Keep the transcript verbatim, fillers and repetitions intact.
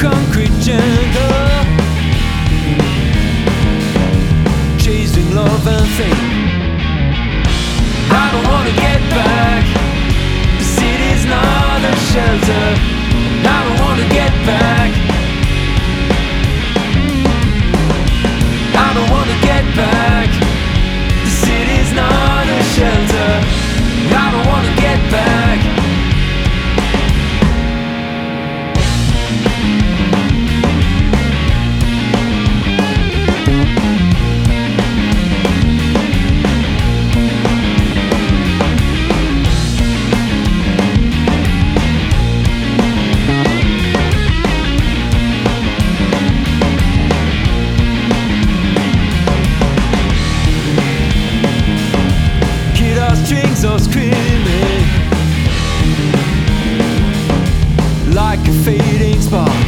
concrete jungle, chasing love and fame. I don't wanna get back. The city's not a shelter. I don't wanna get back. I don't wanna get back. The city's not a shelter. I don't wanna get back. Strings are screaming like a fading spark.